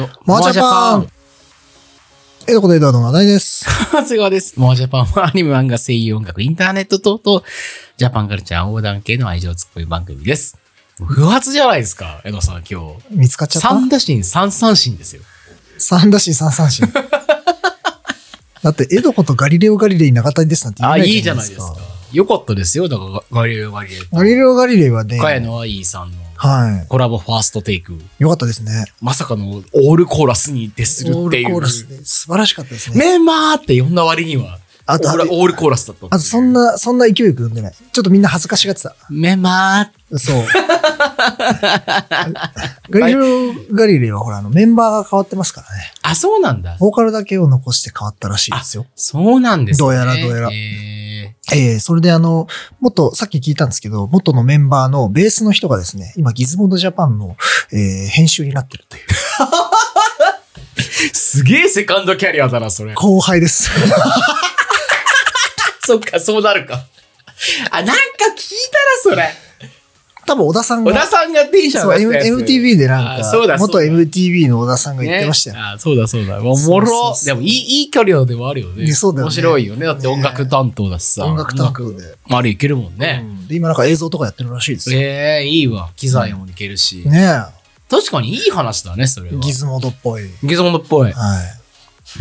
モアジャパン。エドコとエドワードの話題です。 長谷川です。モアジャパンはアニメ、漫画、声優、音楽、インターネット等々、ジャパンカルチャー横断系の愛情を突っ込む番組です。不発じゃないですか、エドさん今日。 見つかっちゃった。 3打診3三振ですよ。 3打診3三振。だって、エドコとガリレオ・ガリレイ中谷ですなんて言わないじゃないですか。 いいじゃないですか。よかったですよ。だからガリレオ・ガリレイ。 ガリレオ・ガリレイはね、 茅野愛さんのはい。 コラボファーストテイク。 よかったですね。 まさかのオールコーラスに徹するっていう。 オールコーラスで素晴らしかったですね。 メンバーって呼んだ割には。オールコーラスだった。 あとそんな勢いよく呼んでない。ちょっとみんな恥ずかしがってた。 メンバー。 そう。ガリレオ・ガリレイはほらメンバーが変わってますからね。 あ、そうなんだ。 ボーカルだけを残して変わったらしいですよ。 そうなんですね。 どうやら。それで元、さっき聞いたんですけど、元のメンバーのベースの人がですね、今ギズモードジャパンの、編集になってるという。 すげえセカンドキャリアだな、それ。 後輩です。 そっか、そうなるか。あ、なんか聞いたら、それ。 多分、小田さんがテンション上がったやつ。MTV でなんか、元 MTV の小田さんが言ってましたよ。 あ、そうだ。おもろ。でも、いいキャリアでもあるよね。 そうだよね。 面白いよね。だって音楽担当だしさ。 音楽担当で。 あれいけるもんね。 で、今なんか映像とかやってるらしいですよ。 いいわ。機材もいけるし。 ねえ。 確かにいい話だね、それは。 ギズモードっぽい。 ギズモードっぽい。 はい。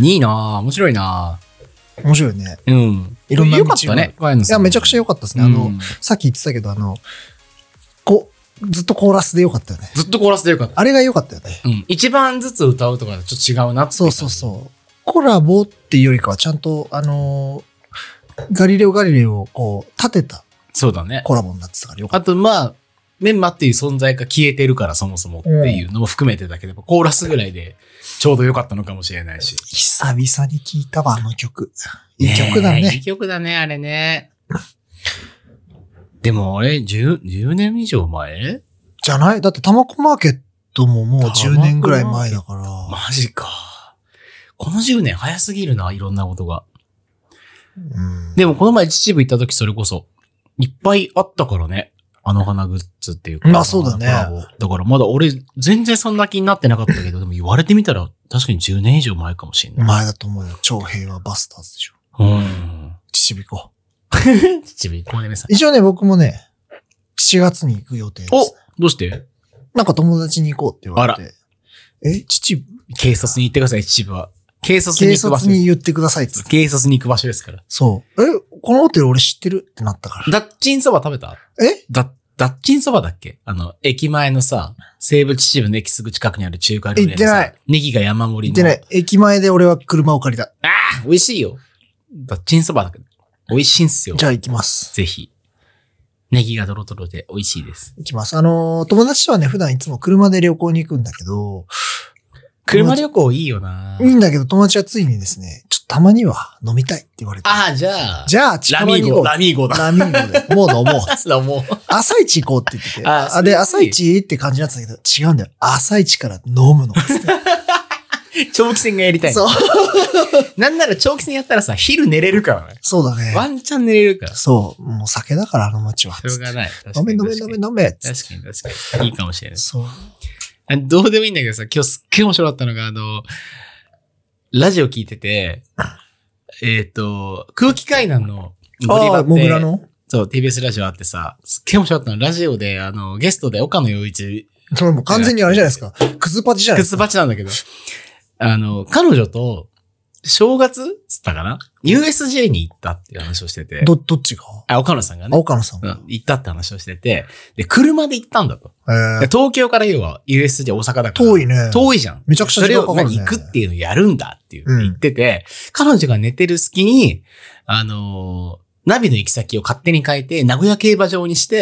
いいなぁ。面白いなぁ。面白いね。 うん。 いろんなよかったね。 いや、めちゃくちゃ良かったですね。さっき言ってたけど、ずっとコーラスで良かったよね。 ずっとコーラスで良かった。 あれが良かったよね。 うん。一番ずつ歌うとかちょっと違うなって。 そう。コラボっていうよりかはちゃんと、ガリレオ・ガリレイをこう、立てた。 そうだね。 コラボになってたからよかった。 あと、まあ、メンマっていう存在が消えてるからそもそもっていうのも含めてだけど、コーラスぐらいでちょうど良かったのかもしれないし。 久々に聴いたわ、あの曲。いい曲だね。 いい曲だね、あれね。でもあれ、10年以上前じゃない？だってタマコマーケットももう10年ぐらい前だから。 マジか。この10年早すぎるな、いろんなことが。でもこの前秩父行った時それこそ、いっぱいあったからね。あの花グッズっていうか。 まあそうだね。 だからまだ俺全然そんな気になってなかったけど、でも言われてみたら確かに10年以上前かもしれない。 前だと思うよ。超平和バスターズでしょ。秩父行こう。 秩父行こうね、さん。 一応ね、僕もね、7月に行く予定です。 お、どうして？ なんか友達に行こうって言われて。秩父？ 警察に行ってください、秩父は。警察に言ってくださいって。 警察に行く場所ですから。 そう。このホテル俺知ってるってなったから。 ダッチンそば食べた？ダッチンそばだっけ？駅前のさ、西武秩父の駅すぐ近くにある中華料理屋でさ。行ってない。ネギが山盛りの。 行ってない。駅前で俺は車を借りた。 美味しいよ。ダッチンそばだけど。美味しいんすよ。 じゃあ行きます。 ぜひ。ネギがドロドロで美味しいです。 行きます。友達とはね、普段いつも車で旅行に行くんだけど、 車旅行いいよな。 いいんだけど、友達はついにですね、ちょっとたまには飲みたいって言われて。 じゃあ、 近場に行こう。 ラミーゴだ。 ラミーゴで。もう飲もう。 飲もう。 朝一行こうって言ってて。で、朝一って感じになってたけど、違うんだよ。朝一から飲むの。 長期戦がやりたい。 そう。 なんなら長期戦やったらさ、昼寝れるからね。 そうだね。 ワンチャン寝れるから。 そう。もう酒だから、あの街は。 しょうがない。 飲め。 確かに。いいかもしれない。 そう。 どうでもいいんだけどさ、今日すっげえ面白かったのが、ラジオ聞いてて、空気階段のモグラのそう、TBS ラジオあってさ、すっげえ面白かったの。ラジオで、ゲストで岡野陽一。 それもう完全にあれじゃないですか。クズパチじゃないですか。 クズパチなんだけど。彼女と、正月つったかな ?USJ に行ったっていう話をしてて。 どっちが？ 岡野さんがね。 岡野さんが。 行ったって話をしてて。で、車で行ったんだと。で東京から要は USJ 大阪だから。 遠いね。 遠いじゃん。 めちゃくちゃ時間かかるね。 それを行くっていうのをやるんだっていう言ってて、彼女が寝てる隙に、ナビの行き先を勝手に変えて、名古屋競馬場にして、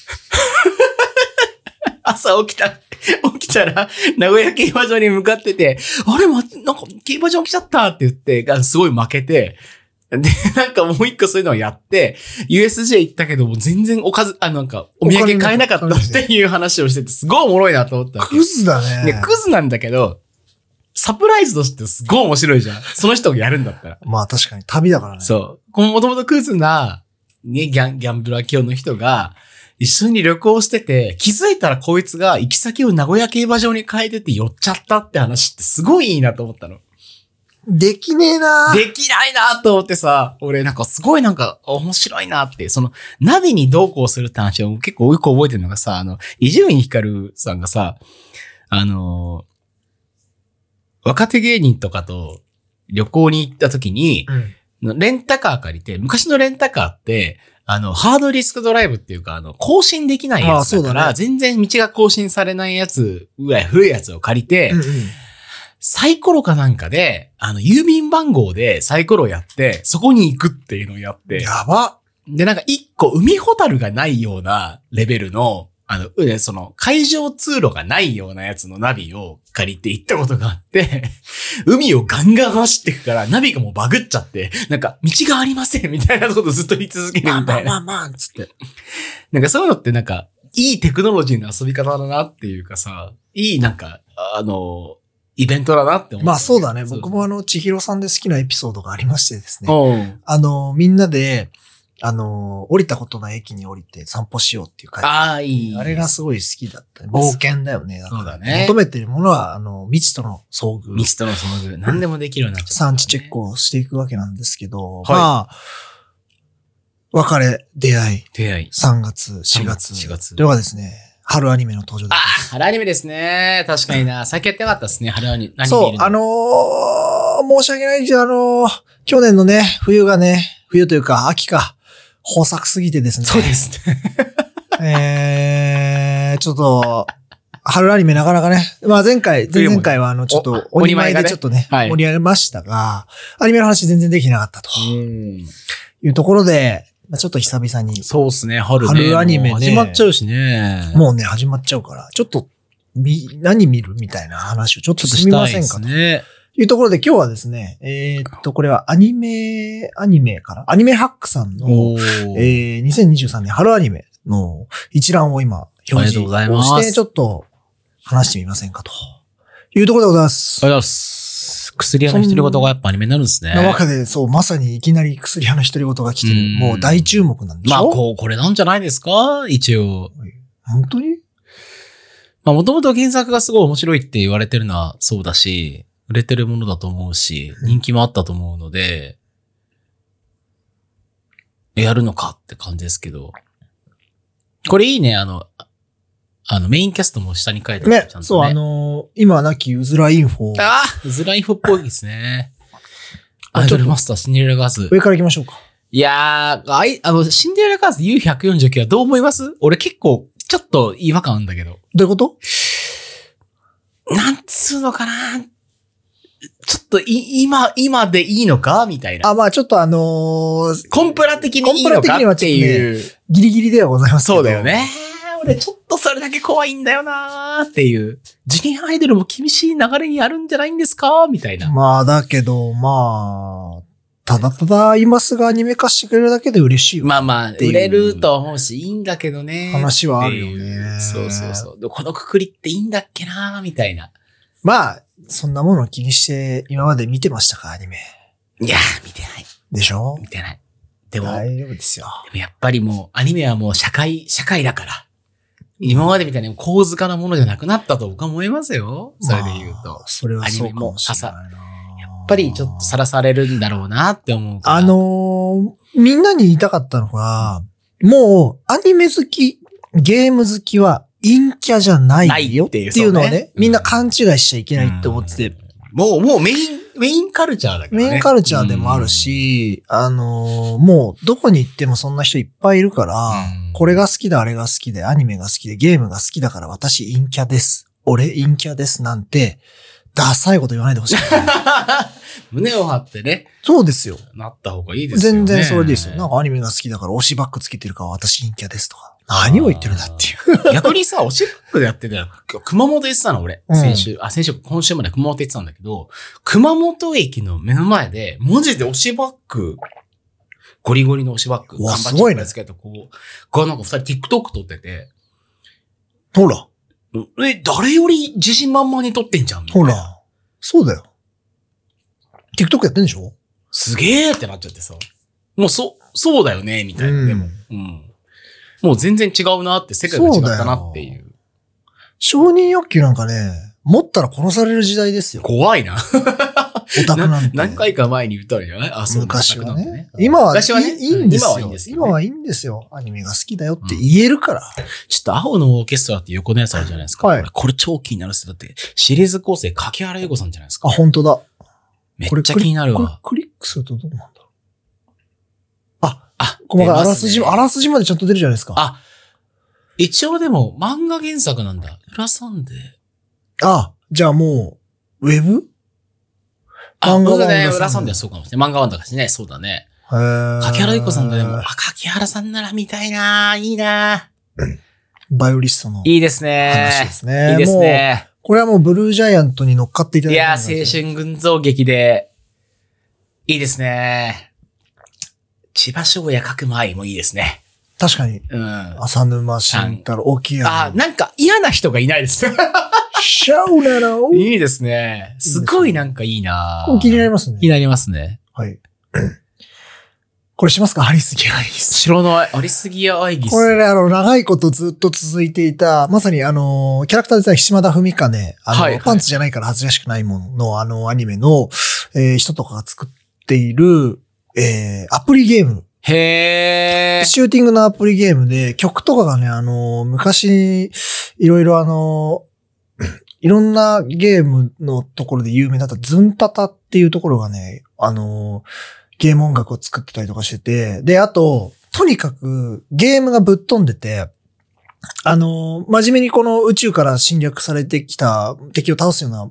朝起きたら、名古屋競馬場に向かってて、あれ、なんか競馬場来ちゃったって言って、すごい負けて、で、なんかもう一個そういうのをやって、USJ 行ったけども全然なんかお土産買えなかったっていう話をしてて、すごいおもろいなと思ったわけ。 クズだね。 で、クズなんだけど、サプライズとしてすごい面白いじゃん。その人がやるんだったら。 まあ確かに旅だからね。 そう。もともとクズな、ね、ギャンブラー教の人が、 一緒に旅行してて、気づいたらこいつが行き先を名古屋競馬場に変えてて寄っちゃったって話ってすごいいいなと思ったの。 できねえなできないなと思ってさ、俺なんかすごいなんか面白いなって、そのナビにどうこうするって話を結構よく覚えてるのがさ、伊集院光さんがさ、若手芸人とかと旅行に行った時に、レンタカー借りて、昔のレンタカーって、ハードディスクドライブっていうか、更新できないやつだから、全然道が更新されないやつぐらい古いやつを借りて、サイコロかなんかで、郵便番号でサイコロをやって、そこに行くっていうのをやって。 やば。 で、なんか一個海ホタルがないようなレベルの、その海上通路がないようなやつのナビを借りて行ったことがあって、海をガンガン走っていくからナビがもうバグっちゃって、なんか道がありませんみたいなことずっと言い続けるみたいな。 まあ、つって。 なんかそういうのってなんか、いいテクノロジーの遊び方だなっていうかさ、いいなんか、イベントだなって思う。 まあそうだね。僕も千尋さんで好きなエピソードがありましてですね。みんなで、降りたことない駅に降りて散歩しようっていう会。 ああ、いい。 あれがすごい好きだった。冒険だよね。 そうだね。 求めてるものは、未知との遭遇。 未知との遭遇。何でもできるようになっちゃった、 産地チェックをしていくわけなんですけど、はい、まあ、別れ、出会い。3月、4月。というかですね、春アニメの登場です。 春アニメですね。確かにな。最近やってなかったですね、春アニメ。 そう、申し訳ないけど、去年のね、冬というか、秋か、豊作すぎてですね。 そうですね。ちょっと、春アニメなかなかね、まあ前々回はちょっと、お見舞いでちょっとね、盛り上げましたが、アニメの話全然できなかったと。いうところで、ちょっと久々に。 そうですね、春アニメね。 始まっちゃうしね。 もうね、始まっちゃうから、ちょっと、何見るみたいな話をちょっとしてみませんかと。いうところで今日はですね、これはアニメから、アニメハックさんの、2023年春アニメの一覧を今、表示をして、ちょっと話してみませんかと。いうところでございます。 ありがとうございます。薬屋の独り言がやっぱアニメになるんですね。 なわけで、そう、まさにいきなり薬屋の独り言が来てる。もう大注目なんでしょ。 まあ、これなんじゃないですか一応。 本当に？ まあ、もともと原作がすごい面白いって言われてるのはそうだし、売れてるものだと思うし、人気もあったと思うので、やるのかって感じですけど。これいいね、メインキャストも下に書いてある、 ね。ちゃんとね。そう、今はなきうずらインフォ。 うずらインフォっぽいですね。アイドルマスターシンデレラガーズ。 上から行きましょうか。 いやー、シンデレラガーズ U149 はどう思います？俺結構、ちょっと違和感あるんだけど。 どういうこと？ なんつうのかな？ちょっと今でいいのかみたいな。 まあちょっとコンプラ的にいいのかっていう。 ギリギリではございますけど。 そうだよね。俺ちょっとそれだけ怖いんだよなーっていう。次元アイドルも厳しい流れにあるんじゃないんですかみたいな。 まあだけど、まあ、ただただ今すぐアニメ化してくれるだけで嬉しいよ。 まあまあ、売れると思うし、いいんだけどね。 話はあるよね。 そう。このくくりっていいんだっけなーみたいな。 まあ、そんなものを気にして今まで見てましたか、アニメ。 いやー、見てない。 でしょ？ 見てない。でも、 大丈夫ですよ。 でもやっぱりもう、アニメはもう社会だから。今までみたいに構図化なものじゃなくなったと僕は思いますよ。それで言うと。 それはそうかもしれないな。 やっぱりちょっとさらされるんだろうなって思うから。 みんなに言いたかったのは、もう、アニメ好き、ゲーム好きは、陰キャじゃないよっていうのをね、みんな勘違いしちゃいけないって思ってて。 もうメインカルチャーだからね。 メインカルチャーでもあるし、もうどこに行ってもそんな人いっぱいいるから、これが好きであれが好きで、アニメが好きで、ゲームが好きだから私陰キャです。俺陰キャですなんて、ダサいこと言わないでほしい。 胸を張ってね。 そうですよ。 なった方がいいですよね。 全然それでいいですよ。なんかアニメが好きだから推しバックつけてるから私陰キャですとか。何を言ってるんだっていう。 逆にさ、推しバックでやってたよ。熊本行ってたの俺。今週まで熊本行ってたんだけど、熊本駅の目の前で、文字で推しバック、ゴリゴリの推しバック。 わ、すごいね。 つけてこう、なんか二人 TikTok 撮ってて。 ほら。 誰より自信満々に撮ってんじゃん。 ほら。そうだよ。TikTok やってんでしょ？ すげーってなっちゃってさ。もうそうだよね、みたいな。でも。 もう全然違うなって、世界が違ったなっていう。 承認欲求なんかね、持ったら殺される時代ですよ。 怖いな。 オタクなんて。 何回か前に言ったんじゃない？あ、そう昔はね。今は、 昔はね、 いいんですよ。 今はいいんですよ、ね。 今はいいんですよ。アニメが好きだよって言えるから。 ちょっと青のオーケストラって横のやつあるじゃないですか。 はい。 これ超気になるっす。だって、シリーズ構成、柿原優子さんじゃないですか。 あ、本当だ。 めっちゃ気になるわ。 これクリックするとどうなんだろう。細かいあらすじまでちゃんと出るじゃないですか。 あ、一応でも漫画原作なんだ。裏サンデー。 じゃあもう、ウェブ漫画版ね、裏サンデーはそうかもしれない。漫画版だからね、そうだね。柿原優子さんだでも、柿原さんなら見たいないいなバイオリストの。 いいですね。 話ですね。 いいですね。 これはもうブルージャイアントに乗っかっていただいて。 いや、青春群像劇で、いいですね。千葉翔也書く前もいいですね。 確かに。 うん。 浅沼慎太郎、沖山。 なんか嫌な人がいないです。 シャウナロー。 いいですね。すごいなんかいいな気になりますね。 気になりますね。 はい。これしますか？アリスギアアイギス。 知らない。アリスギアアイギス。 これね、長いことずっと続いていた、まさにキャラクターデザイン、島田文金、パンツじゃないから恥ずかしくないものの、アニメの、人とかが作っている、アプリゲーム。 へー。 シューティングのアプリゲームで、曲とかがね、昔、いろいろいろんなゲームのところで有名だったズンタタっていうところがね、ゲーム音楽を作ってたりとかしてて、で、あと、とにかくゲームがぶっ飛んでて、真面目にこの宇宙から侵略されてきた敵を倒すような、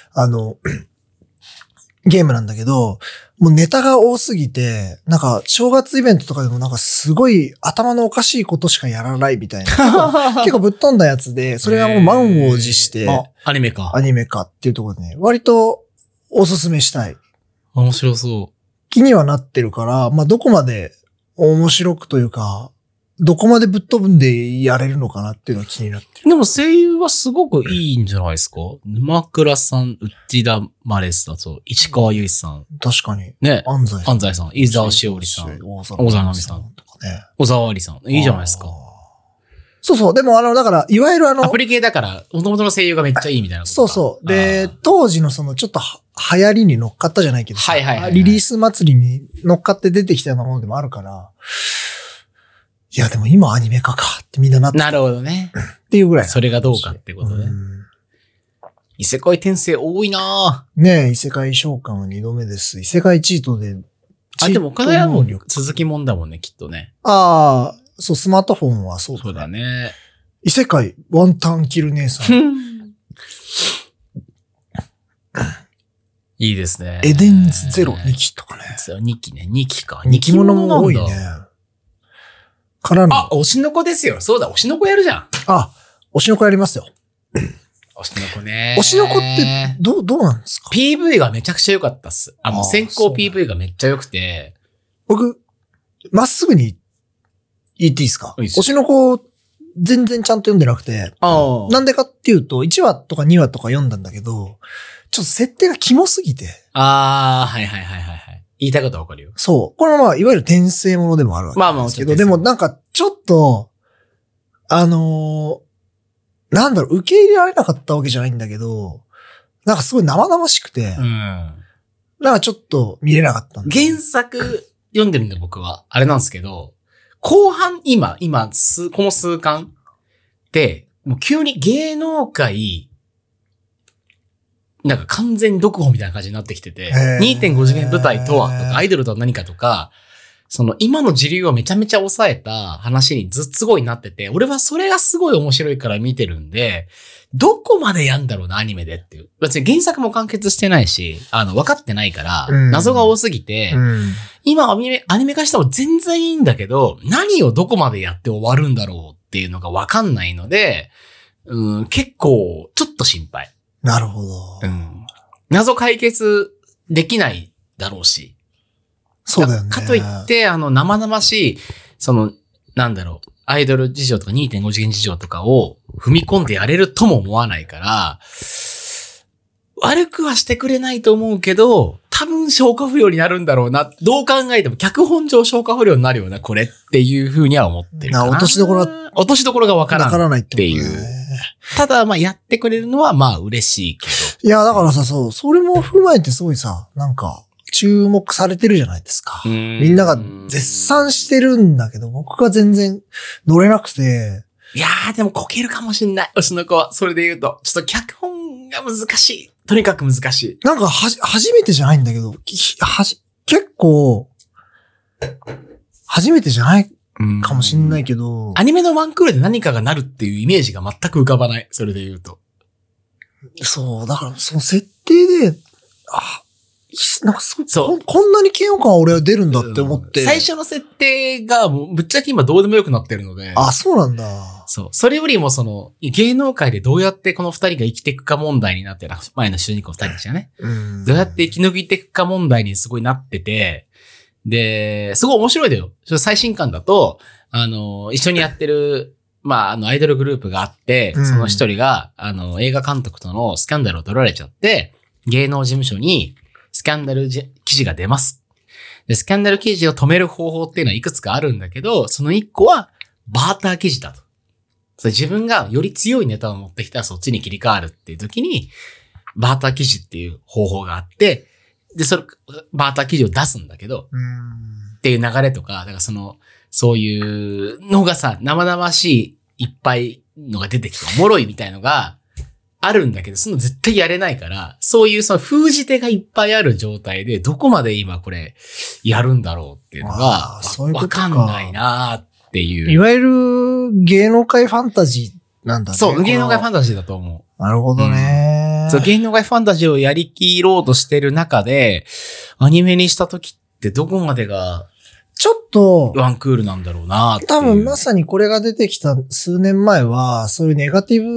ゲームなんだけど、もうネタが多すぎて、なんか正月イベントとかでもなんかすごい頭のおかしいことしかやらないみたいな。結構ぶっ飛んだやつで、それがもう満を持して、 アニメかっていうところでね、割とおすすめしたい。 面白そう。 気にはなってるから、まあ、どこまで面白くというか、どこまでぶっ飛んでやれるのかなっていうのが気になってる。 でも声優はすごくいいんじゃないですか？沼倉さん、内田マレスだと、市川由衣さん。 確かに。 ね。 安西さん、伊沢しおりさん、大沢奈美さんとかね。小沢ありさん。いいじゃないですか。 そうそう。でもだから、いわゆるアプリ系だから、元々の声優がめっちゃいいみたいなこと。 そうそう。で、当時のちょっと流行りに乗っかったじゃないけど、 はいはいはい。 リリース祭りに乗っかって出てきたようなものでもあるから、いや、でも今アニメ化かってみんななって。 なるほどね。 っていうぐらい。 それがどうかってことね。異世界転生多いなぁ。 ねえ、異世界召喚は2度目です。異世界チートで。 でも、金谷も続きもんだもんね、きっとね。 そう、スマートフォンはそうだね。 そうだね。 異世界、ワンタンキル姉さん。 いいですね。 エデンズゼロ2期とかね。 2期ね、2期か。 2期ものも多いね。からの。 推しの子ですよ。そうだ、推しの子やるじゃん。 推しの子やりますよ。 推しの子ね。 推しの子ってどうなんですか？ PV がめちゃくちゃ良かったっす。先行 PV がめっちゃ良くて。 僕、まっすぐに言っていいですか？推しの子、全然ちゃんと読んでなくて。なんでかっていうと、1話とか2話とか読んだんだけど、ちょっと設定がキモすぎて。 はいはいはいはいはい。言いたいことはわかるよ。 そう。これはまあ、いわゆる転生ものでもあるわけですけど、でもなんか、ちょっと、なんだろう、受け入れられなかったわけじゃないんだけど、なんかすごい生々しくて、なんかちょっと見れなかったんだ。 原作読んでるんで僕は、あれなんですけど、後半、今、この数巻で、もう急に芸能界、なんか完全に読本みたいな感じになってきてて、2.5 次元舞台とはとか、アイドルとは何かとか、今の時流をめちゃめちゃ抑えた話にすごいなってて、俺はそれがすごい面白いから見てるんで、どこまでやんだろうな、アニメでっていう。別に原作も完結してないし、分かってないから、謎が多すぎて、今アニメ化しても全然いいんだけど、何をどこまでやって終わるんだろうっていうのが分かんないので、結構、ちょっと心配。 なるほど。 謎解決できないだろうし。 そうだよね。 かといって、生々しい、なんだろう、アイドル事情とか 2.5 次元事情とかを踏み込んでやれるとも思わないから、悪くはしてくれないと思うけど、 多分消化不良になるんだろうな。どう考えても脚本上消化不良になるよな、これっていう風には思ってるかな。 落としどころがわからないっていう。ただ、まあ、やってくれるのは、まあ、嬉しいけど。 いや、だからさ、そう、それも踏まえてすごいさ、なんか、注目されてるじゃないですか。みんなが絶賛してるんだけど、僕が全然乗れなくて。 いやー、でもこけるかもしんない。推しの子は。それで言うと。ちょっと脚本が難しい。とにかく難しい。 なんか初めてじゃないんだけど、結構、初めてじゃないかもしんないけど。 アニメのワンクールで何かがなるっていうイメージが全く浮かばない。それで言うと。 そう、だからその設定で、なんかこんなに嫌悪感は俺は出るんだって思って。 最初の設定がもうぶっちゃけ今どうでもよくなってるので。 あ、そうなんだ。 そう。それよりも芸能界でどうやってこの二人が生きていくか問題になってる。前の主人公二人でしたね。どうやって生き抜いていくか問題にすごいなってて。で、すごい面白いだよ。最新刊だと、一緒にやってる、まあ、アイドルグループがあって、その一人が、映画監督とのスキャンダルを取られちゃって、芸能事務所に、スキャンダル記事が出ます。で、スキャンダル記事を止める方法っていうのはいくつかあるんだけど、その一個はバーター記事だと。それ自分がより強いネタを持ってきたらそっちに切り替わるっていう時に、バーター記事っていう方法があって、で、バーター記事を出すんだけど、っていう流れとか、だからそういうのがさ、生々しいいっぱいのが出てきておもろいみたいのが、あるんだけど、その絶対やれないから、そういう封じ手がいっぱいある状態で、どこまで今これやるんだろうっていうのが、わかんないなっていう。 いわゆる芸能界ファンタジーなんだね。 そう、芸能界ファンタジーだと思う。なるほどね。 そう、芸能界ファンタジーをやりきろうとしてる中で、アニメにした時ってどこまでが、 ちょっと、 ワンクールなんだろうなっていう。 多分まさにこれが出てきた数年前は、そういうネガティ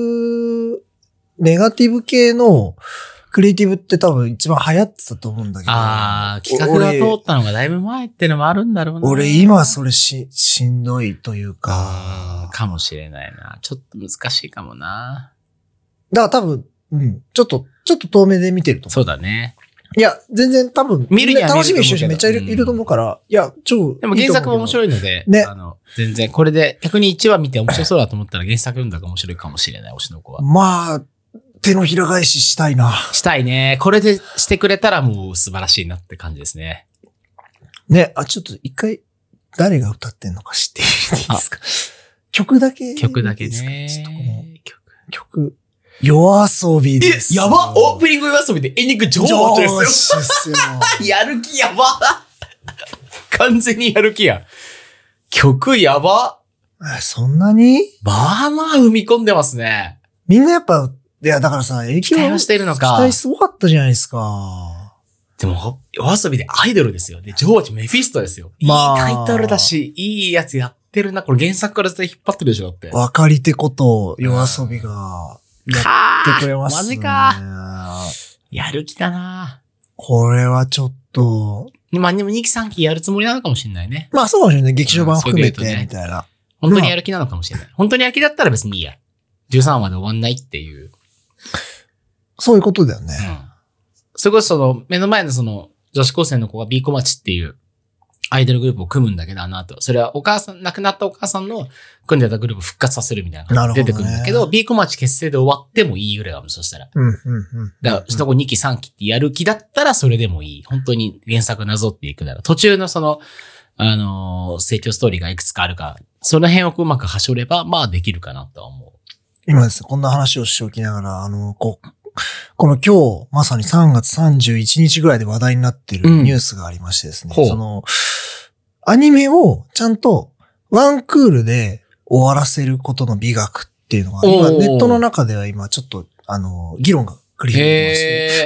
ブ系のクリエイティブって多分一番流行ってたと思うんだけど。 企画が通ったのがだいぶ前ってのもあるんだろうな。 俺今それしんどいというか。 かもしれないな。ちょっと難しいかもな。 だから多分、ちょっと遠目で見てると思う。 そうだね。 いや、全然多分、 見るには楽しみにしてる人めっちゃいると思うから、いや、 でも原作も面白いので、 ね。 全然、これで逆に1話見て面白そうだと思ったら原作読んだら面白いかもしれない、推しの子は。 まあ、手のひら返ししたいな。 したいね。これでしてくれたらもう素晴らしいなって感じですね。 ね、ちょっと一回、誰が歌ってんのか知っていいですか？曲だけね。 ちょっとこの曲。夜遊びです。 やば！オープニング夜遊びでエンディング上手ですよ。やる気やば！完全にやる気や。曲やば！ そんなに？ まあまあ踏み込んでますね。 みんなやっぱ、いやだからさ、 期待はしているのか。 期待すごかったじゃないですか。 でも、夜遊びでアイドルですよ。で、ジョージメフィストですよ。いいタイトルだし、いいやつやってるな。これ原作から絶対引っ張ってるでしょ、だって。 分かり手こと夜遊びが。やってくれますね。 マジか。やる気だな。 これはちょっと。 まあでも2期3期やるつもりなのかもしれないね。 まあそうかもしれない。劇場版含めて、みたいな。 本当にやる気なのかもしれない。本当にやる気だったら別にいいや。13話で終わんないっていう。 そういうことだよね。 それこそ目の前の女子高生の子が B 小町っていうアイドルグループを組むんだけど、それは亡くなったお母さんの組んでたグループを復活させるみたいなのが出てくるんだけど、B 小町結成で終わってもいいぐらいだもん、そしたら。だから、その後2期3期ってやる気だったらそれでもいい。本当に原作なぞっていくなら、途中の成長ストーリーがいくつかあるか、その辺をうまくはしょれば、まあできるかなとは思う。 今ですね、こんな話をしておきながら、この今日、まさに3月31日ぐらいで話題になっているニュースがありましてですね、アニメをちゃんとワンクールで終わらせることの美学っていうのが、今ネットの中では今ちょっと、議論が繰り広げてまして、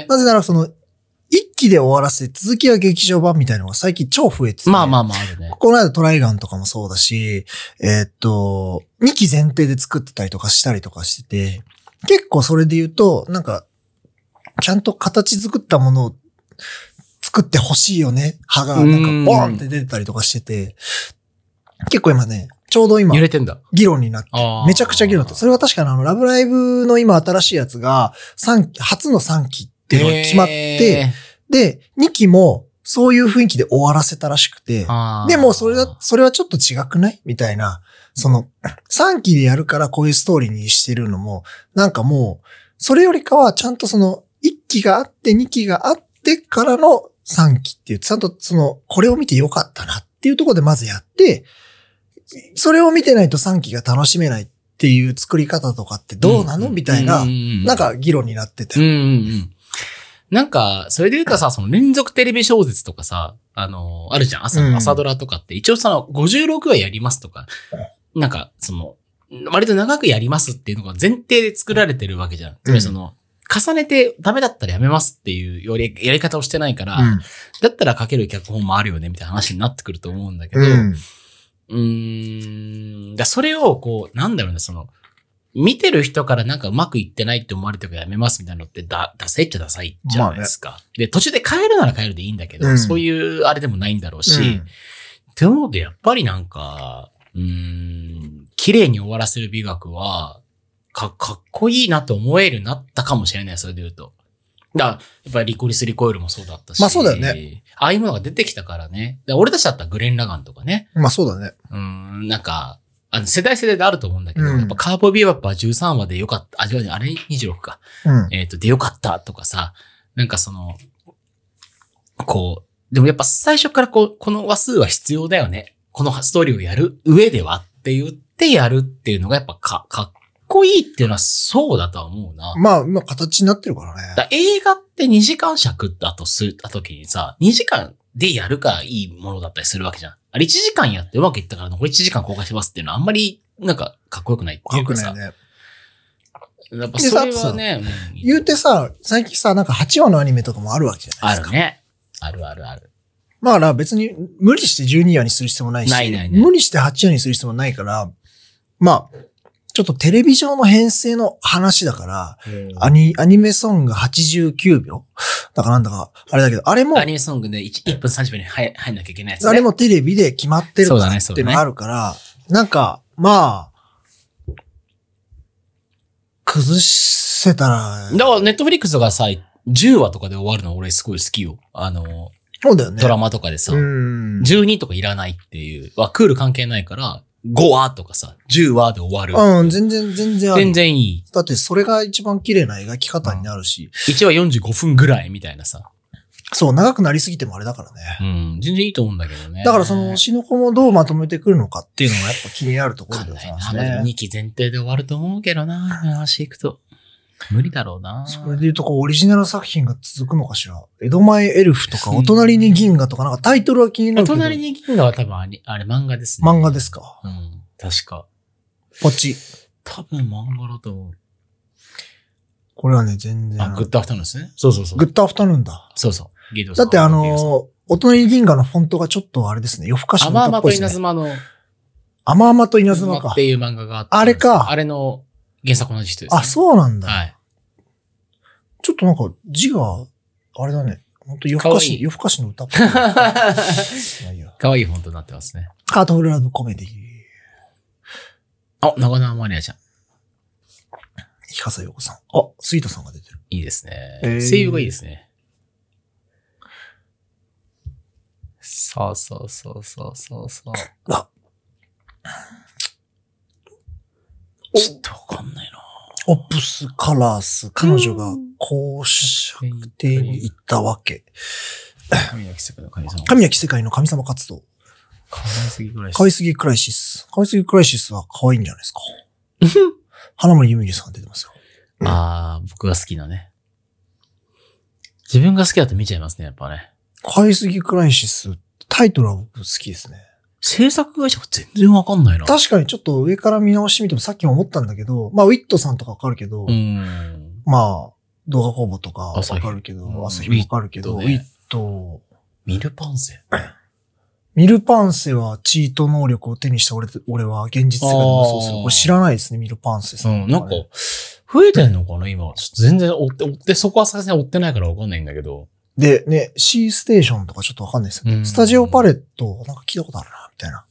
なぜなら一期で終わらせ、続きは劇場版みたいなのが最近超増えてて、 まああるね。 この間トライガンとかもそうだし、2期前提で作ってたりとかしたりとかしてて、結構それで言うと、なんか、ちゃんと形作ったものを作ってほしいよね。歯がなんかボーンって出てたりとかしてて、結構今ね、ちょうど今、 揺れてんだ。 議論になって、めちゃくちゃ議論になって、それは確かにラブライブの今新しいやつが、初の3期っていうのが決まって、 で、2期もそういう雰囲気で終わらせたらしくて、でもそれはちょっと違くないみたいな、3期でやるからこういうストーリーにしてるのも、なんかもう、それよりかはちゃんと1期があって2期があってからの3期っていう、ちゃんとこれを見てよかったなっていうところでまずやって、それを見てないと3期が楽しめないっていう作り方とかってどうなのみたいな、なんか議論になってて。 なんか、それで言うとさ、連続テレビ小説とかさ、あるじゃん。朝ドラとかって、一応56話やりますとか、なんか、割と長くやりますっていうのが前提で作られてるわけじゃん。重ねてダメだったらやめますっていうやり方をしてないから、だったら書ける脚本もあるよね、みたいな話になってくると思うんだけど、それをなんだろうね、見てる人からなんかうまくいってないって思われてからやめますみたいなのってダサいっちゃダサいじゃないですか。で、途中で変えるなら変えるでいいんだけど、そういうあれでもないんだろうし、って思うとやっぱりなんか、綺麗に終わらせる美学は、かっこいいなと思えるようになったかもしれない、それで言うと。やっぱりリコリスリコイルもそうだったし。 まあそうだよね。 ああいうものが出てきたからね。俺たちだったらグレン・ラガンとかね。 まあそうだね。 なんか、世代であると思うんだけど、やっぱカーボビーバップは13話でよかった。あれ26か。でよかったとかさ、なんかでもやっぱ最初からこの話数は必要だよね。このストーリーをやる上ではって言ってやるっていうのがやっぱかっこいいっていうのはそうだとは思うな。 まあ、今形になってるからね。 映画って2時間尺だとする時にさ、2時間でやるからいいものだったりするわけじゃん。あれ1時間やってうまくいったから残り1時間公開しますっていうのはあんまりなんかかっこよくないっていうかさ。かっこないね。やっぱそれはね、 言うてさ、最近さ、なんか8話のアニメとかもあるわけじゃないですか。 あるね。ある。 まあ別に無理して12話にする必要もないし、 ない無理して8話にする必要もないから、まあ、ちょっとテレビ上の編成の話だから、アニメソング89秒だからなんだか、あれだけど、あれも、 アニメソングで 1分30秒に入んなきゃいけないやつね。 あれもテレビで決まってるからっていうのがあるから、なんか、まあ、崩せたら。 だからネットフリックスとかさ、10話とかで終わるの俺すごい好きよ。 そうだよね。 ドラマとかでさ、12とかいらないっていう。クール関係ないから、5話とかさ、10話で終わる。 全然ある。 全然いい。 だってそれが一番綺麗な描き方になるし。 1話45分ぐらいみたいなさ。 そう、長くなりすぎてもあれだからね。 全然いいと思うんだけどね。 だから推しの子もどうまとめてくるのかっていうのがやっぱ気になるところでございますね。 2期前提で終わると思うけどな、話いくと。無理だろうな。 それで言うとオリジナル作品が続くのかしら。江戸前エルフとか、お隣に銀河とかなんかタイトルは気になるけど。 お隣に銀河は多分あれ漫画ですね。 漫画ですか。 確か。 ポチ。 多分漫画だと思う。 これはね、全然。 グッドアフタヌーンですね。そう。 グッドアフタヌーンだ。 そう。 だってお隣に銀河のフォントがちょっとあれですね、夜更かしの歌っぽいですね。甘々と稲妻か。 っていう漫画があって。 あれか。 あれの原作同じ人です、ね。 あ、そうなんだ。 はい。 ちょっとなんか字が、あれだね。本当夜更かしの歌っぽい。 かわいいフォントになってますね。 ハートフルラブコメディ。 長縄マリアちゃん。 日笠陽子さん。スイートさんが出てる。 いいですね。声優がいいですね。そう。ちょっとわかんないな。 オプスカラース、彼女が公爵邸に行ったわけ。 神谷世界の神様。 神谷世界の神様活動。可愛すぎクライシス。可愛すぎクライシスは可愛いんじゃないですか。花森ゆみりさん出てますよ。 僕が好きなね。自分が好きだと見ちゃいますね、やっぱね。 可愛すぎクライシス、タイトルは僕好きですね。 制作会社が全然わかんないな。 確かにちょっと上から見直してみてもさっきも思ったんだけど、まあウィットさんとかわかるけど、まあ動画工房とかわかるけど、朝日もわかるけど、ウィット。 ミルパンセ。 ミルパンセはチート能力を手にした俺は現実世界でもそうする。これ知らないですね、ミルパンセさん。 なんか、増えてんのかな今。ちょっと全然追って、そこはさすがに追ってないからわかんないんだけど。 で、ね、C ステーションとかちょっとわかんないですよね。スタジオパレット、なんか聞いたことあるな、みたいな。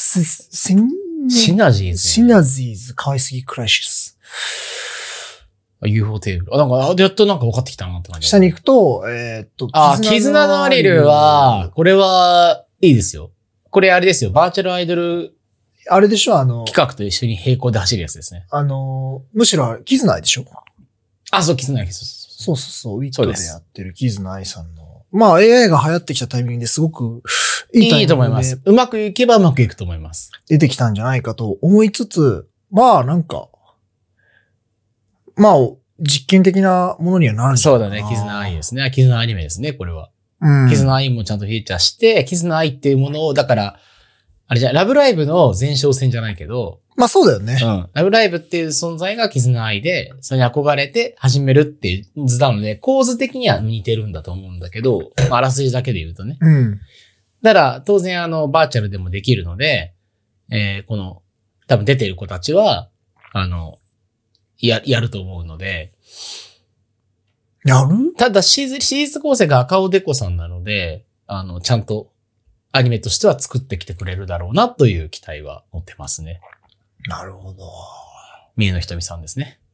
シナジーズ、可愛すぎクライシス。 UFO テーブル。なんか、やっとなんか分かってきたなって感じ。 下に行くと、 絆のアリルは、これは、いいですよ。これあれですよ。バーチャルアイドル。 あれでしょ企画と一緒に並行で走るやつですね。 むしろ、キズナアイでしょそう、キズナアイ。 そう。ウィットでやってるキズナアイさんの。まあ AI が流行ってきたタイミングですごくいいと思います。うまくいけばうまくいくと思います。 出てきたんじゃないかと思いつつ、まあなんか、まあ実験的なものにはなるんじゃないかな。 そうだね。キズナアイですね。キズナアニメですね、これは。 うん。 キズナアイもちゃんとフィーチャーして、キズナアイっていうものを、だから、あれじゃ、ラブライブの前哨戦じゃないけど、 まあそうだよね。 うん。ラブライブっていう存在がキズナアイで、それに憧れて始めるっていう図なので、構図的には似てるんだと思うんだけど、あらすじだけで言うとね。 うん。 だから、当然バーチャルでもできるので、この、多分出てる子たちは、やると思うので。 やる？ ただ、シリーズ構成が赤尾デコさんなので、ちゃんとアニメとしては作ってきてくれるだろうなという期待は持ってますね。 なるほど。 三重野ひとみさんですね。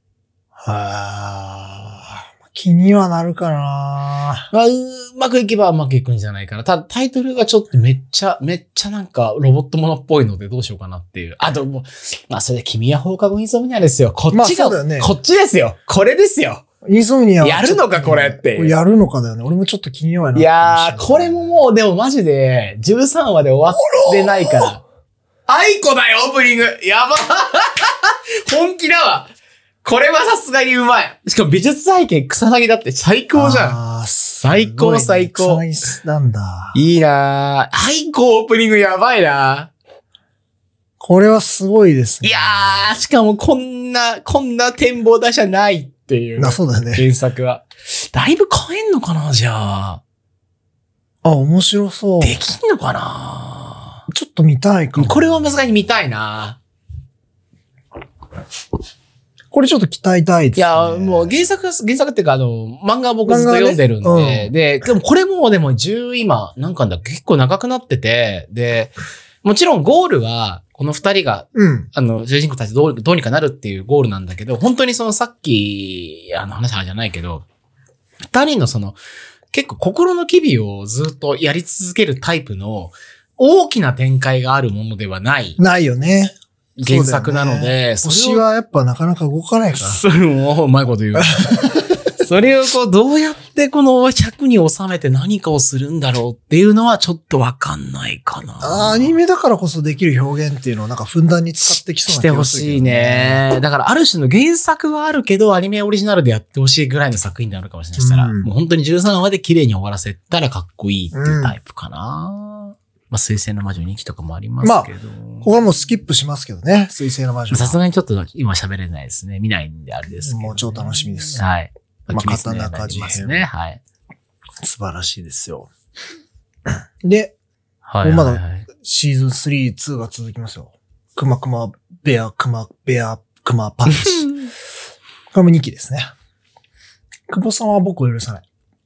気にはなるかな。 うまくいけばうまくいくんじゃないかな。ただタイトルがちょっとめっちゃなんかロボットものっぽいのでどうしようかなっていう。あともう、それ君は放課後インソムニアですよ。こっちが、ね、こっちですよ。これですよ。 インソムニアやるのかこれって。 やるのかだよね。俺もちょっと気にはなる。 いやー、これももうでもマジで13話で終わってないから。アイコだよ、オープニング。やば本気だわ。これはさすがにうまい。しかも美術体験草薙だって最高じゃん。最高。 草薙なんだ。 いいなぁ。アイコオープニングやばいなぁ。 これはすごいですね。 いやー、しかもこんな展望台じゃないっていう。 そうだよね。 原作は。だいぶ変えんのかな、じゃあ。 面白そう。 できんのかなちょっと見たいかも。 これはさすがに見たいなこれちょっと期待大ですね。 いや、もう原作っていうか漫画は僕ずっと読んでるんで、でもこれもでも今、なんか結構長くなってて、で、もちろんゴールは、この二人が、主人公たちどうにかなるっていうゴールなんだけど、本当にさっき、話じゃないけど、二人の結構心の機微をずっとやり続けるタイプの大きな展開があるものではない。 ないよね。 原作なので、 星はやっぱなかなか動かないから。 それもうまいこと言う。それをどうやってこの100に収めて何かをするんだろうっていうのはちょっとわかんないかな。 アニメだからこそできる表現っていうのをなんかふんだんに使ってきそうな気がする。 してほしいね。だからある種の原作はあるけどアニメオリジナルでやってほしいぐらいの作品になるかもしれないしたら、もう本当に13話で綺麗に終わらせたらかっこいいっていうタイプかな。水星の魔女2期とかもありますけど。 ここはもうスキップしますけどね。水星の魔女。 さすがにちょっと今喋れないですね。見ないんであれですけど、 もう超楽しみです。 はい。 刀鍛冶編ね。 はい。 素晴らしいですよ。で、まだシーズン3、2が続きますよ。クマベアパンチ。これも2期ですね。久保さんは僕を許さない。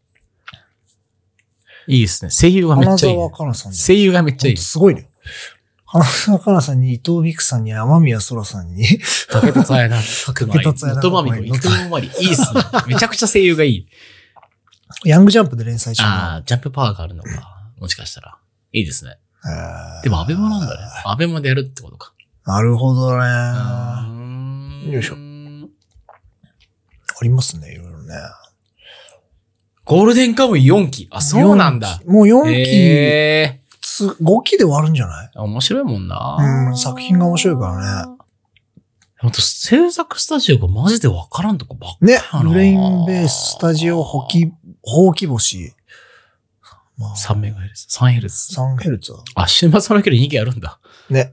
いいですね。声優がめっちゃいい、ね。声優がめっちゃいい。 すごいね。花澤香菜さんに伊藤美久さんに天宮空さんに竹田彩菜、角間、能登まみの、伊藤まり。いいっすね。めちゃくちゃ声優がいい。 ヤングジャンプで連載中の。ジャンプパワーがあるのか。もしかしたら。いいですね。でもアベマなんだね。アベマでやるってことか。 なるほどね。よいしょ。ありますね、いろいろね。 ゴールデンカムイ4期。そうなんだ。 もう4期。5期で終わるんじゃない？ 面白いもんな。 作品が面白いからね。 ほんと制作スタジオがマジでわからんとこばっかりね。ブレインベーススタジオほうき星。 3メガヘルツ。3ヘルツ。 3ヘルツ。 週末の距離2期やるんだ。 ね。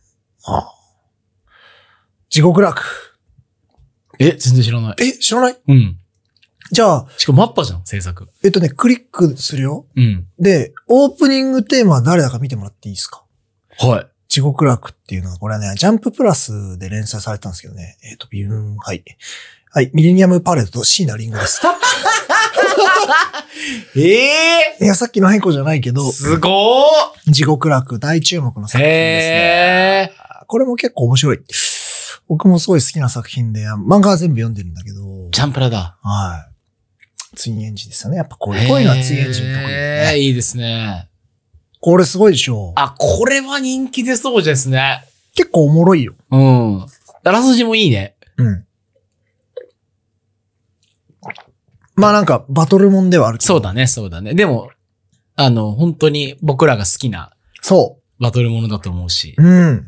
地獄楽。 全然知らない。 知らない？ うん。 じゃあ。 しかもマッパじゃん、制作。 クリックするよ。 うん。 で、オープニングテーマは誰だか見てもらっていいですか？ はい。 地獄楽っていうのは、これはね、ジャンププラスで連載されてたんですけどね。はい。はい、ミレニアムパレードと椎名林檎です。いや、さっきの変更じゃないけど。 すごー！ 地獄楽大注目の作品ですね。これも結構面白い。 僕もすごい好きな作品で、漫画は全部読んでるんだけど。 ジャンプラだ。 はい。ツインエンジンですよね。やっぱこういうのはツインエンジンの得意ね。 いいですね。 これすごいでしょ。 あ、これは人気出そうですね。 結構おもろいよ。 うん。あらすじもいいね。 うん。まあなんか、バトルもんではあるけど。 そうだね、そうだね。でも、本当に僕らが好きな。 そう。 バトルものだと思うし。 うん。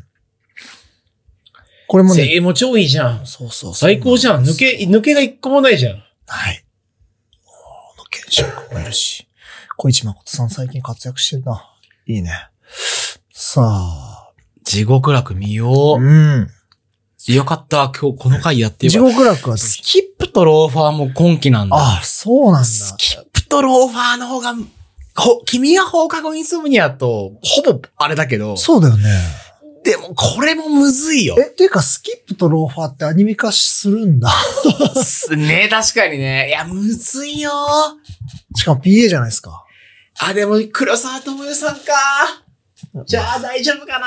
これもね。 声優も超いいじゃん。 そうそうそう。 最高じゃん。抜けが一個もないじゃん。 はい。ケンシロウ君もいるし。小市誠さん最近活躍してるな。いいね。さあ。 地獄楽見よう。 うん。 よかった。今日この回やってよ。 地獄楽はスキップとローファーも今期なんだ。 ああ、そうなんだ。 スキップとローファーの方が、君は放課後インソムニアと、ほぼあれだけど。 そうだよね。 でも、これもむずいよ。 ていうか、スキップとローファーってアニメ化するんだ。 ね、確かにね。いや、むずいよ。 しかも PA じゃないですか。 あ、でも、黒沢智代さんか。じゃあ、大丈夫かな。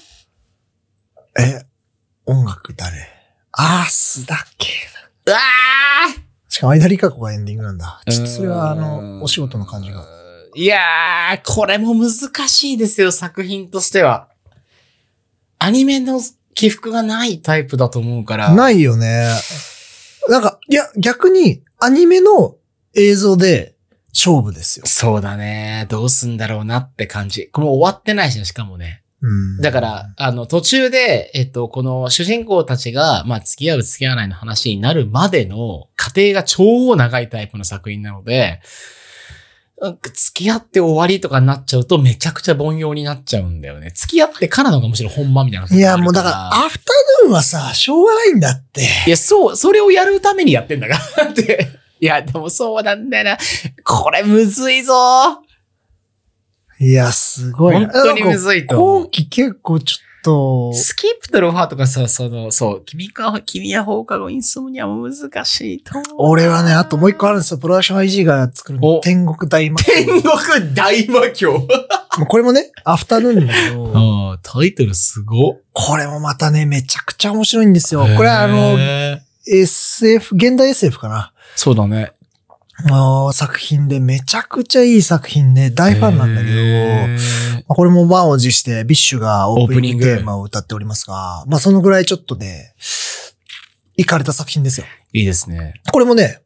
音楽誰？須田圭。 うわー！ しかも、相田理香子がエンディングなんだ。ちょっとそれは、お仕事の感じが。 いやー、これも難しいですよ、作品としては。アニメの起伏がないタイプだと思うから。 ないよね。なんか、いや、逆に、アニメの映像で勝負ですよ。 そうだね。どうすんだろうなって感じ。この終わってないしね、しかもね。だから、途中で、この主人公たちが、まあ、付き合う付き合わないの話になるまでの過程が超長いタイプの作品なので、付き合って終わりとかになっちゃうとめちゃくちゃ凡庸になっちゃうんだよね。付き合ってからのがむしろ本番みたいな。 いや、もうだから、アフタヌーンはさ、しょうがないんだって。 いや、それをやるためにやってんだからって。いや、でもそうなんだよな。これむずいぞ。 いや、すごい。 本当にむずいと。 今期結構ちょっと。 スキップとローファーとかさ、君は放課後インソムニアも難しいと思う。 俺はね、あともう一個あるんですよ。プロダクション IG が作る天国大魔教。 天国大魔教これもね、アフタヌーンだけど。 タイトルすご。 これもまたね、めちゃくちゃ面白いんですよ。これはSF、現代 SF かな。 そうだね。 作品でめちゃくちゃいい作品で大ファンなんだけど、これも満を持してビッシュがオープニングテーマを歌っておりますが、まあそのぐらいちょっとね、イカれた作品ですよ。 いいですね。 これもね、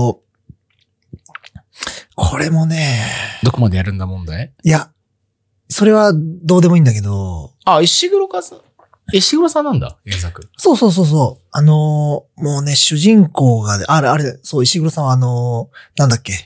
これもね、 どこまでやるんだ問題？ いや、それはどうでもいいんだけど、 石黒さんなんだ、原作。 そう。もうね、主人公が、あれ、そう、石黒さんはなんだっけ。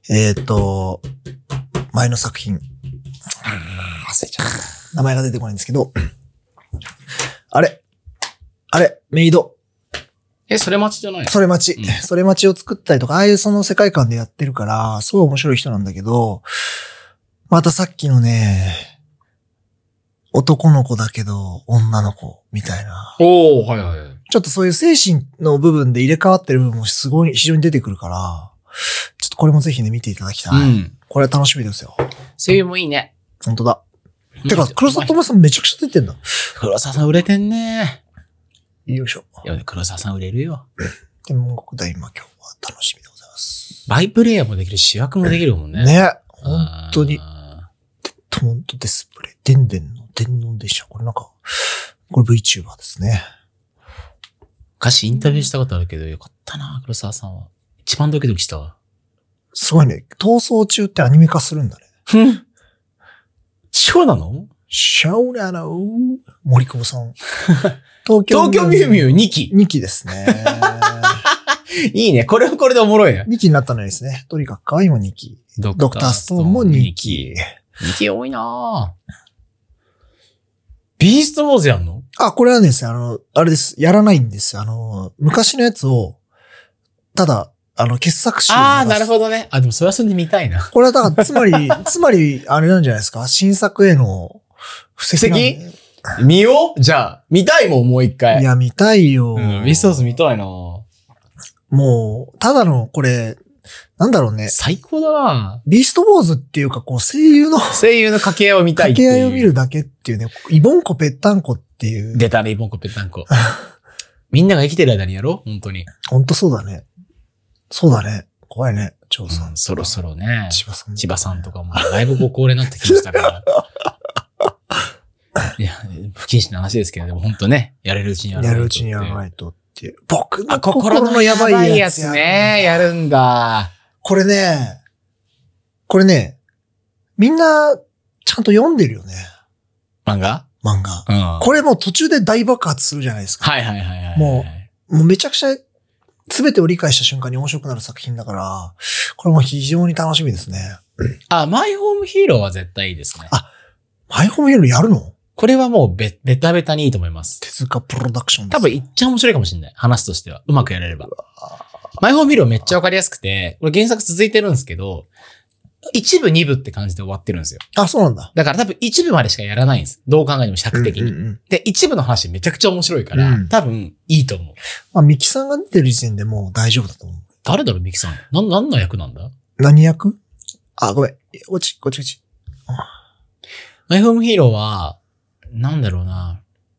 前の作品。忘れちゃった。名前が出てこないんですけど。あれ、メイド。 それ待ちじゃないの？ それ待ち。それ待ちを作ったりとか、ああいうその世界観でやってるから、すごい面白い人なんだけど、またさっきのね、男の子だけど女の子みたいな。 はい。 ちょっとそういう精神の部分で入れ替わってる部分もすごい非常に出てくるから、ちょっとこれもぜひね見ていただきたい。これは楽しみですよ。 声優もいいね。 本当だ。てか、黒沢智さんめちゃくちゃ出てんだ。 黒沢さん売れてんね。 よいしょ。 いや、黒沢さん売れるよ。 天国大魔教は楽しみでございます。 バイプレイヤーもできるし、主役もできるもんね。 ね。本当に。ほんとディスプレイ。でんでんの天皇でした。これこれ VTuber ですね。 昔インタビューしたことあるけど、よかったな、黒沢さんは。一番ドキドキしたわ。 すごいね。逃走中ってアニメ化するんだね。 そうなの？ そうなの？森久保さん。東京ミュウミュウ2期。 2期ですね。 いいね。これはこれでおもろいね。 2期になったのですね。とにかく可愛いも2期。ドクターストーンも2期。 2期多いなぁ。ビーストウォーズやんの？ これはですね、あれです。やらないんです。昔のやつを、ただ、傑作集を。 なるほどね。でもそれはそれで見たいな。 これはだから、つまり、あれなんじゃないですか？新作への布石なんで。 見よう？じゃあ、見たいもん、もう一回。 いや、見たいよ。 ビーストウォーズ見たいな。 もう、ただの、これ、なんだろうね。 最高だな。 ビーストウォーズっていうか、こう、声優の掛け合いを見たいっていう。 掛け合いを見るだけっていうね、イボンコぺったんこっていう。 出たね、イボンコぺったんこ。 みんなが生きてる間にやろう本当に。 本当そうだね。そうだね。怖いね、張さん。 そろそろね。 千葉さんとかもだいぶご高齢になってきましたから。いや、不謹慎な話ですけど、でも本当ね、やれるうちにやらないと。 やるうちにやらないとっていう。僕の心のやばいやつね、やるんだ。 これね、みんな、ちゃんと読んでるよね。漫画。うん。これもう途中で大爆発するじゃないですか。 はい。 もうめちゃくちゃ、すべてを理解した瞬間に面白くなる作品だから、これも非常に楽しみですね。 マイホームヒーローは絶対いいですね。 マイホームヒーローやるの？ これはもうベタベタにいいと思います。 手塚プロダクションです。 多分いっちゃ面白いかもしれない。話としては。うまくやれれば。マイホームヒーローめっちゃわかりやすくて、これ原作続いてるんですけど、一部二部って感じで終わってるんですよ。 そうなんだ。 だから多分一部までしかやらないんです。どう考えても尺的に。で、一部の話めちゃくちゃ面白いから、多分いいと思う。ミキさんが出てる時点でもう大丈夫だと思う。 誰だろう、ミキさん。何の役なんだ？ 何役？ごめん。こっち。 マイホームヒーローは、なんだろうな。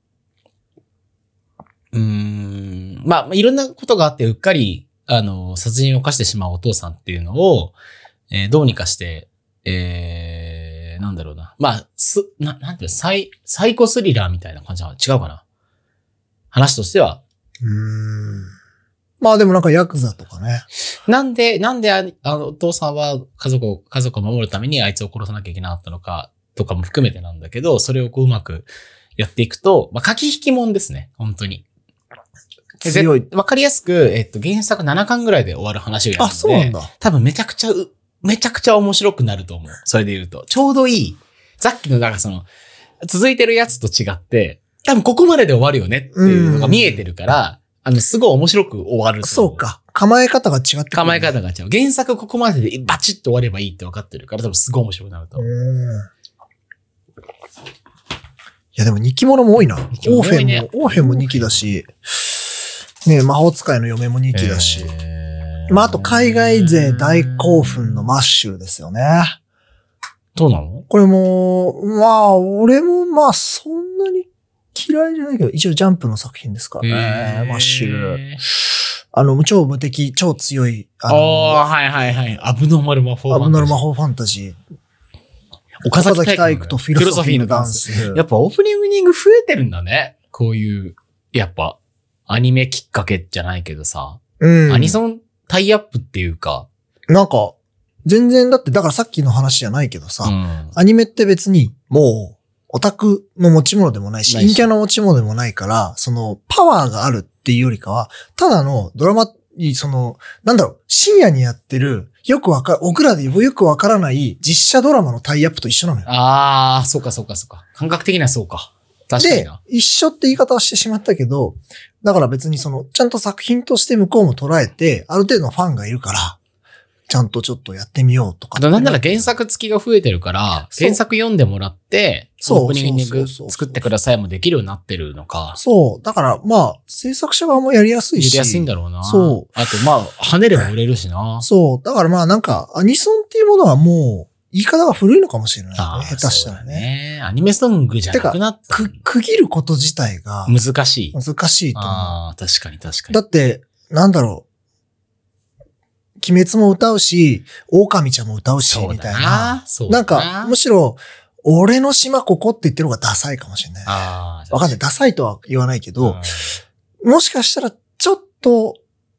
いろんなことがあって、うっかり、殺人を犯してしまうお父さんっていうのを、どうにかして、なんだろうな。なんていうの、サイコスリラーみたいな感じは違うかな。話としては。 でもなんかヤクザとかね。 なんでお父さんは家族を守るためにあいつを殺さなきゃいけなかったのか、とかも含めてなんだけど、それをうまくやっていくと、駆け引きもんですね、本当に。 強い。 わかりやすく、原作7巻ぐらいで終わる話をやるので、 そうなんだ。 多分めちゃくちゃ面白くなると思う。それで言うと。ちょうどいい。さっきの、続いてるやつと違って、多分ここまでで終わるよねっていうのが見えてるから、すごい面白く終わると思う。 そうか。構え方が違ってくる。 構え方が違う。原作ここまででバチッと終わればいいって分かってるから、多分すごい面白くなると思う。 いやでも2期物も多いな。オーフェンも2期だし、ね、魔法使いの嫁も2期だし。あと海外勢大興奮のマッシュルですよね。 どうなの？ これも、俺もそんなに嫌いじゃないけど、一応ジャンプの作品ですからね、マッシュル。超無敵、超強い。 はい。アブノーマル魔法ファンタジー。 岡崎体育とフィロソフィーのダンス。 やっぱオープニング増えてるんだね。こういう、やっぱ、アニメきっかけじゃないけどさ。アニソンタイアップっていうか。 なんか、全然だからさっきの話じゃないけどさ、アニメって別にもう、オタクの持ち物でもないし、陰キャの持ち物でもないから、パワーがあるっていうよりかは、ただのドラマに、深夜にやってる、僕らでよくわからない実写ドラマのタイアップと一緒なのよ。 そうか。感覚的にはそうか。確かにな。 で、一緒って言い方はしてしまったけど、だから別にちゃんと作品として向こうも捉えて、ある程度のファンがいるから、ちゃんとちょっとやってみようとか。 なんなら原作付きが増えてるから、原作読んでもらって、オープニング作ってくださいもできるようになってるのか。 そう。だから、制作者側もやりやすいし。 やりやすいんだろうな。 そう。 あと、跳ねれば売れるしな。 そう。だからアニソンっていうものはもう、言い方が古いのかもしれないね。下手したらね。 アニメソングじゃなくなった。 区切ること自体が。 難しいと思う。 確かに。 だって、鬼滅も歌うし、狼ちゃんも歌うし、みたいな。むしろ、俺の島ここって言ってる方がダサいかもしれない。わかんない。ダサいとは言わないけど、もしかしたら、ちょっと、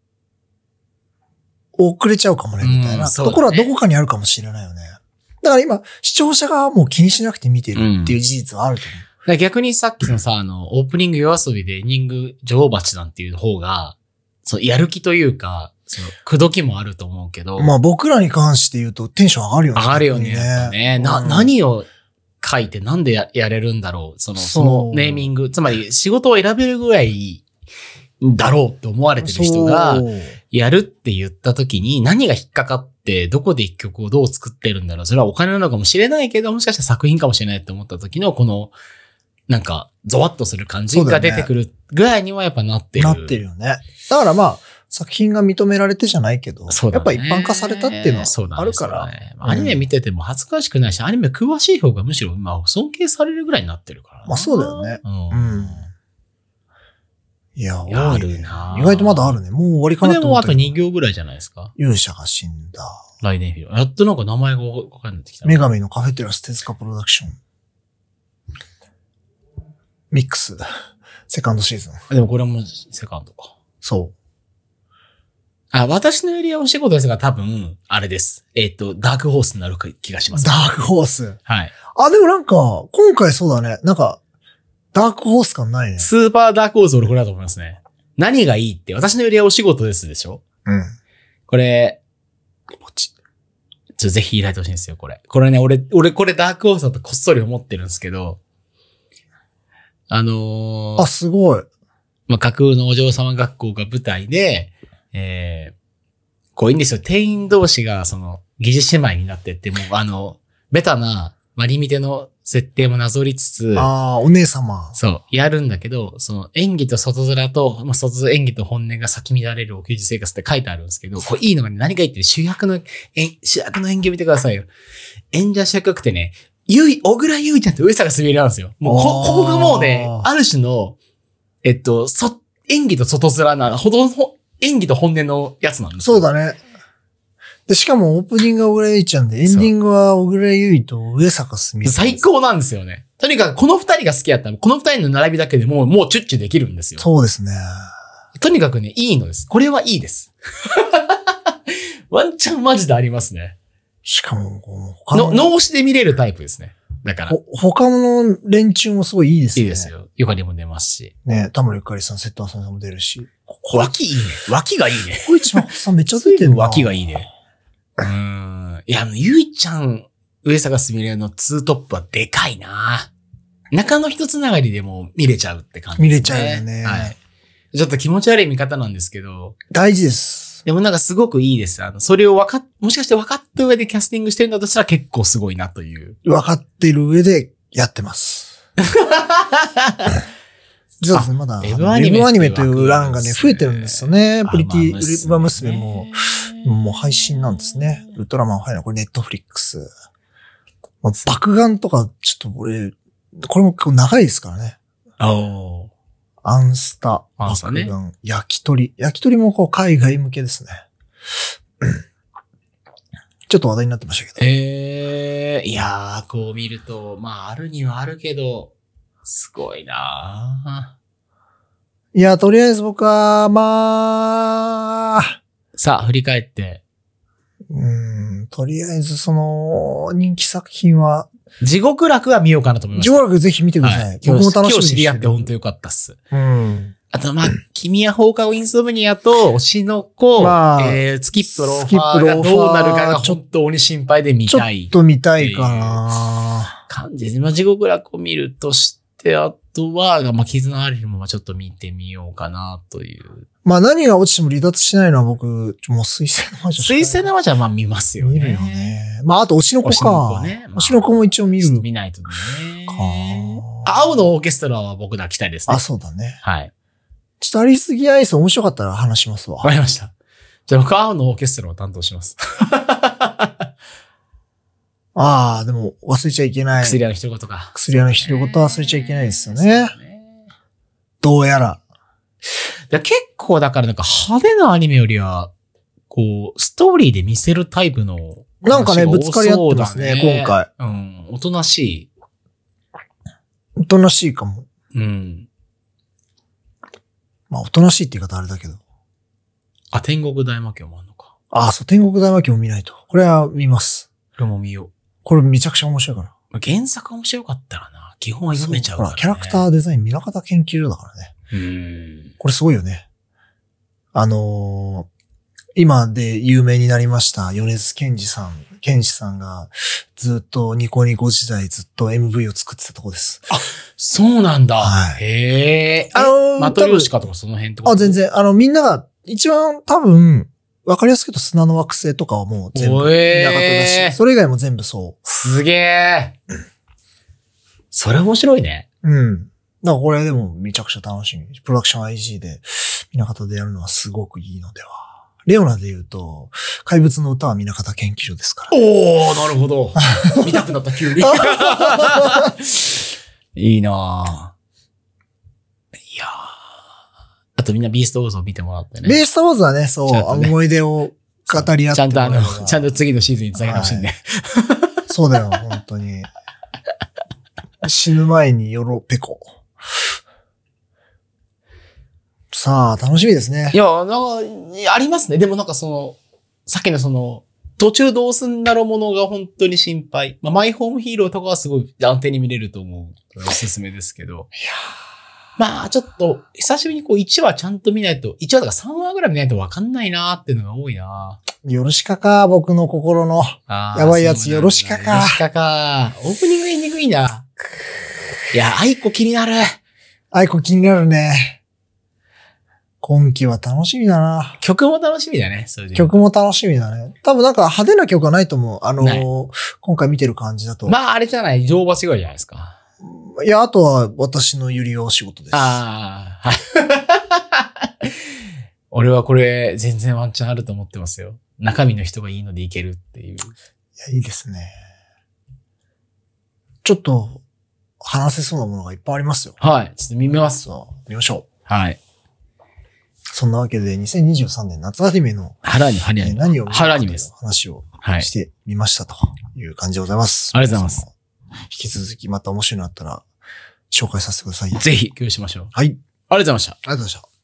遅れちゃうかもね、みたいなところはどこかにあるかもしれないよね。だから今、視聴者側はもう気にしなくて見てるっていう事実はあると思う。 逆にさっきのさ、オープニング夜遊びでエンディング女王蜂なんていう方が、やる気というか、口説きもあると思うけど。 僕らに関して言うとテンション上がるよね。 上がるよね。やっぱね。何を書いてなんでやれるんだろう。そのネーミング。つまり仕事を選べるぐらいだろうって思われてる人が、やるって言った時に何が引っかかって、どこで一曲をどう作ってるんだろう。それはお金なのかもしれないけど、もしかしたら作品かもしれないって思った時のこの、ゾワッとする感じが出てくるぐらいにはやっぱなってる。 なってるよね。だから作品が認められてじゃないけど、やっぱ一般化されたっていうのはあるから。 アニメ見てても恥ずかしくないし、アニメ詳しい方がむしろ今尊敬されるぐらいになってるから。 そうだよね。 いや、多い、ね。 あるな。 意外とまだあるね。もう終わりかなと思った。 でもあと2行ぐらいじゃないですか。 勇者が死んだ。 ライデンフィールド。やっとなんか名前がわかんなくなってきた。 女神のカフェテラス手塚プロダクション。ミックス。セカンドシーズン。 でもこれもセカンドか。 そう。 私のエリアお仕事ですが多分、あれです。ダークホースになる気がします。 ダークホース。 はい。 でもなんか、今回そうだね。なんか、ダークホース感ないね。 スーパーダークホース俺これだと思いますね。何がいいって、私のエリアお仕事ですでしょ？ うん。 これ、ぜひ開いてほしいんですよ、これ。これね、俺これダークホースだとこっそり思ってるんですけど、 すごい。 架空のお嬢様学校が舞台で、こういいんですよ。店員同士が、疑似姉妹になってって、もうベタな、マリミテの設定もなぞりつつ、 お姉様。 そう、やるんだけど、演技と外面と、演技と本音が咲き乱れるお給仕生活って書いてあるんですけど、これいいのがね、何が言ってる主役の演技を見てくださいよ。演者主役ってね、小倉優衣ちゃんって上坂すみれなんですよ。もう、ここがもうね、ある種の、演技と外面な、演技と本音のやつなんですよ。 そうだね。で、しかもオープニングは小倉優衣ちゃんで、エンディングは小倉優衣と上坂すみれ。 最高なんですよね。とにかくこの二人が好きやったら、この二人の並びだけでもうチュッチュできるんですよ。 そうですね。 とにかくね、いいのです。これはいいです。ワンチャンマジでありますね。 しかも、 脳死で見れるタイプですね。だから。 他の連中もすごいいいですね。 いいですよ。ゆかりも出ますし。 ね、田村ゆかりさん、瀬戸浅さんも出るし。 脇いいね。脇がいいね。 小市誠さんめっちゃ出てるな。 脇がいいね。いや、ゆいちゃん、上坂すみれのツートップはでかいな。中の一つながりでも見れちゃうって感じですね。 見れちゃうよね。 はい。ちょっと気持ち悪い見方なんですけど。 大事です。 でもなんかすごくいいです。それをもしかして分かった上でキャスティングしてるんだとしたら結構すごいなという。 分かっている上でやってます。実はですね、まだ、ウェブアニメという欄がね、増えてるんですよね。プリティウマ娘も、もう配信なんですね。ウルトラマンファイナル、これネットフリックス。爆眼とか、ちょっとこれも結構長いですからね。アンスタ、爆眼、焼き鳥。焼き鳥もこう海外向けですね。ちょっと話題になってましたけど。 いやー、こう見ると、あるにはあるけど、すごいないや、とりあえず僕は、 さあ、振り返って。 とりあえず人気作品は、 地獄楽は見ようかなと思いました。 地獄楽ぜひ見てください。はい、僕も楽しみにしてる。 今日知り合って本当よかったっす。あと、君は放課後インソムニアと、推しの子、スキップローファーがどうなるかが本当に心配で見たい。 ちょっと見たいかな感じです。地獄楽を見るとして、あとは、絆ありもちょっと見てみようかなという。 何が落ちても離脱しないのは僕、もう水星の魔女。 水星の魔女は見ますよね。 見るよね。あと推しの子か。推しの子も一応見る。 見ないとね。青のオーケストラは僕ら期待ですね。 そうだね。 はい。 ちょっとありすぎアイス面白かったら話しますわ。 わかりました。じゃあ僕青のオーケストラを担当します。 でも忘れちゃいけない。 薬屋の独り言か。 薬屋の独り言忘れちゃいけないですよね。どうやら。 結構だから派手なアニメよりは、ストーリーで見せるタイプの。 なんかね、ぶつかり合ってますね、今回。 おとなしい。 おとなしいかも。おとなしいって言い方あれだけど。 天国大魔教もあるのか。 そう、天国大魔教も見ないと。これは見ます。 これも見よう。 これめちゃくちゃ面白いから。 原作面白かったらな。基本は読めちゃうからね。 キャラクターデザイン、南方研究所だからね。これすごいよね。今で有名になりました米津玄師さんがずっとニコニコ時代ずっと MV を作ってたとこです。 そうなんだ。 はい、 へー。マトリョーシカとかその辺とか。 全然。みんなが一番多分、わかりやすく言うと砂の惑星とかはもう全部田舎だし、それ以外も全部そう。 すげー。それ面白いね。 だからこれでもめちゃくちゃ楽しみ。プロダクション IG で南方でやるのはすごくいいのでは。レオナで言うと、怪物の歌は南方研究所ですから。 なるほど。見たくなった急に。いいなぁ。いやとみんなビーストウォーズを見てもらってね。 ビーストウォーズはね、そう、ね、思い出を語り合ってちゃんとちゃんと次のシーズンにつなげてほしいんで、はい。 そうだよ、本当に。死ぬ前によろペコ。さあ、楽しみですね。 いや、なんか、ありますね。でもなんかさっきの途中どうすんだろうものが本当に心配。まあ、マイホームヒーローとかはすごい安定に見れると思う。おすすめですけど。いやまあ、ちょっと、久しぶりに1話ちゃんと見ないと、1話とか3話ぐらい見ないと分かんないなーっていうのが多いな。 よろしかか、僕の心の。やばいやつ、よろしかか。 よろしかか。オープニングエンディングいいな。いや、愛子気になる。 愛子気になるね。今期は楽しみだな。 曲も楽しみだね、それで。 曲も楽しみだね。多分なんか派手な曲はないと思う。今回見てる感じだと。 まあ、あれじゃない、乗馬すごいじゃないですか。 いや、あとは私のゆりお仕事です。 ああ。俺はこれ全然ワンチャンあると思ってますよ。中身の人がいいのでいけるっていう。いや、いいですね。ちょっと話せそうなものがいっぱいありますよ。 はい。ちょっと見ます。 見ましょう。 はい。 そんなわけで2023年夏アニメの何を見るかというです話をしてみましたという感じでございます。 ありがとうございます。 引き続きまた面白いのあったら紹介させてください。 ぜひ共有しましょう。 はい。ありがとうございました。 ありがとうございました。